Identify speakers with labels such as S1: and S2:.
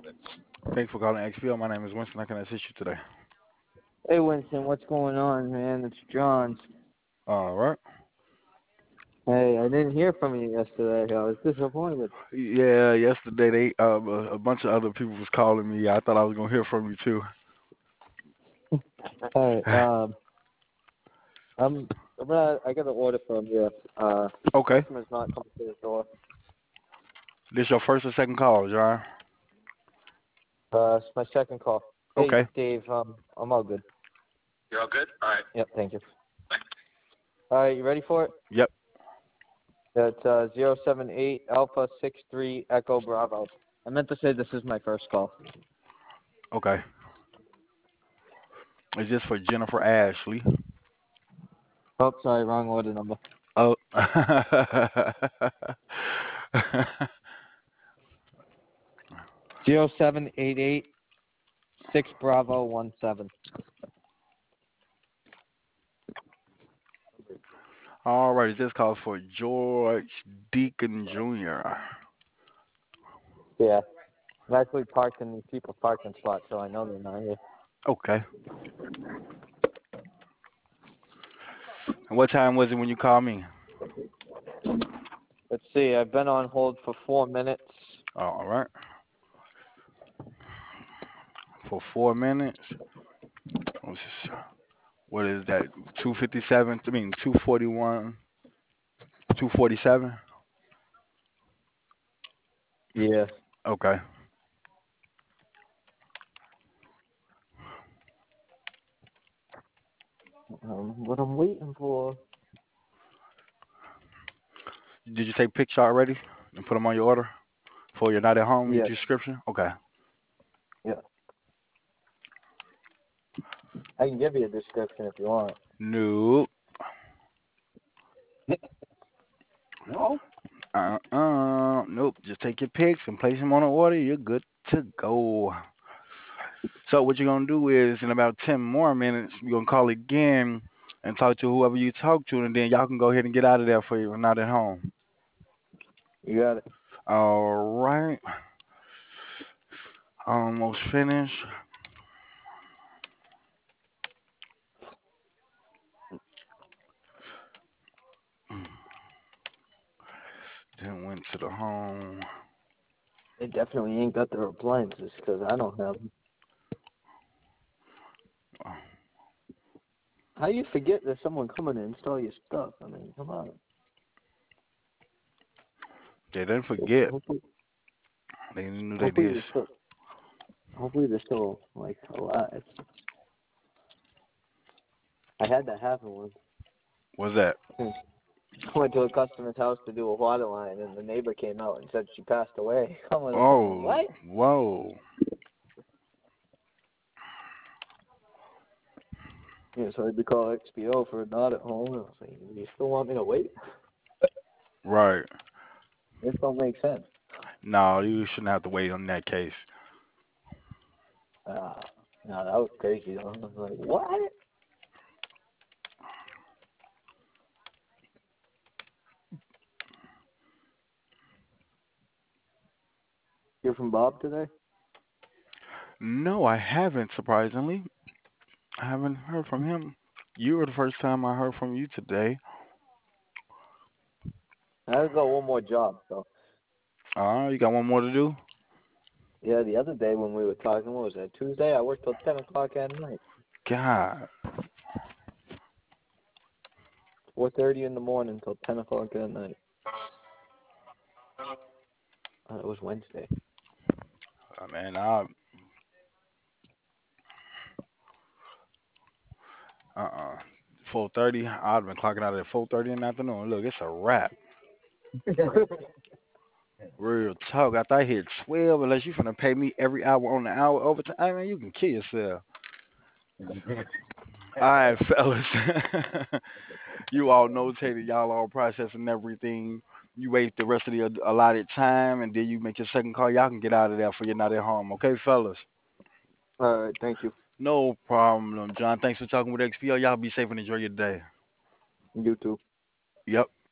S1: Thanks for calling XPO. My name is Winston. How can I assist you today?
S2: Hey Winston, what's going on, man? It's John.
S1: All right.
S2: Hey, I didn't hear from you yesterday. I was disappointed.
S1: Yeah, yesterday a bunch of other people was calling me. I thought I was gonna hear from you too.
S2: Hey, I got an order from you.
S1: Okay.
S2: Customer's not coming to the door.
S1: This your first or second call, John?
S2: It's my second call. Hey,
S1: Okay.
S2: Dave, I'm all good.
S3: You're all good? All right.
S2: Yep, thank you. All right, you ready for it?
S1: Yep.
S2: That's 078 Alpha 63 Echo Bravo. I meant to say this is my first call.
S1: Okay. Is this for Jennifer Ashley?
S2: Oh, sorry, wrong order number.
S1: Oh.
S2: 0788 6 Bravo 17.
S1: All right. This calls for George Deacon Jr.
S2: Yeah. I'm actually parked in these people's parking spots, so I know they're not here.
S1: Okay. And what time was it when you called me?
S2: Let's see, I've been on hold for 4 minutes.
S1: All right. For 4 minutes. What is that? 257? I mean 241. 247.
S2: Yeah.
S1: Okay.
S2: What I'm waiting for.
S1: Did you take picture already and put them on your order for your not at home, your
S2: Yes.
S1: description? Okay.
S2: Yeah. I can give you a description if you want.
S1: Nope.
S2: No?
S1: Nope. Just take your pics and place them on the order. You're good to go. So what you're gonna do is in about 10 more minutes, you're gonna call again and talk to whoever you talk to, and then y'all can go ahead and get out of there for you not at home.
S2: You got it.
S1: All right. Almost finished. Then went to the home.
S2: They definitely ain't got their appliances because I don't have them. How you forget there's someone coming to install your stuff? I mean, come on.
S1: They didn't forget.
S2: Hopefully,
S1: They knew they
S2: hopefully
S1: did.
S2: they're still, hopefully they're still like alive. I had that happen once.
S1: What's that?
S2: I went to a customer's house to do a water line, and the neighbor came out and said she passed away. I'm like,
S1: Oh,
S2: what?
S1: whoa.
S2: Yeah, so I had to call XPO for a not at home. And I was like, you still want me to wait?
S1: Right.
S2: This don't make sense.
S1: No, you shouldn't have to wait on that case.
S2: Uh, no, that was crazy. Though. I was like, what? You're from Bob today?
S1: No, I haven't, surprisingly. I haven't heard from him. You were the first time I heard from you today.
S2: I got one more job, so.
S1: You got one more to do?
S2: Yeah, the other day when we were talking, what was that, Tuesday? I worked till 10 o'clock at night.
S1: God.
S2: 4:30 in the morning till 10 o'clock at night. It was Wednesday.
S1: Man, 4:30. I'd been clocking out at 4:30 in the afternoon. Look, it's a wrap. Real talk. After I hit 12, unless you finna pay me every hour on the hour overtime, I mean, you can kill yourself. All right, fellas. You all notated, y'all all processing everything. You wait the rest of the allotted time, and then you make your second call. Y'all can get out of there for you're not at home. Okay, fellas?
S2: All right, thank you.
S1: No problem, John. Thanks for talking with XPO. Y'all be safe and enjoy your day.
S2: You too.
S1: Yep.